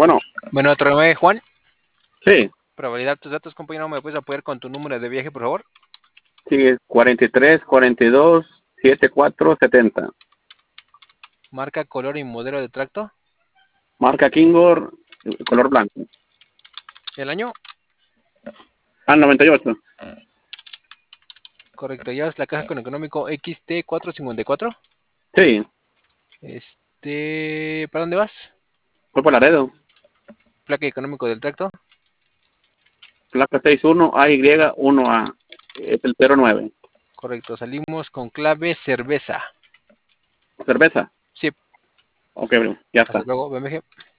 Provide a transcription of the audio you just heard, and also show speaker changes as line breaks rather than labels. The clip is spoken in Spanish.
bueno.
Bueno, otro nueve, Juan.
Sí,
Para validar tus datos, compañero, ¿me puedes apoyar con tu número de viaje, por favor?
sí, es 43, 42, 74, 70.
Marca, color y modelo de tracto.
Marca Kingor, color blanco.
El año.
98.
Correcto, llevas la caja con económico XT454.
Sí,
¿Para dónde vas?
fue por Laredo.
Placa económico del tracto.
Placa 61 AY1A. Es el 09.
Correcto, salimos con clave cerveza.
Cerveza.
Sí,
Ok, bro, ya
hasta
está.
luego, BMG.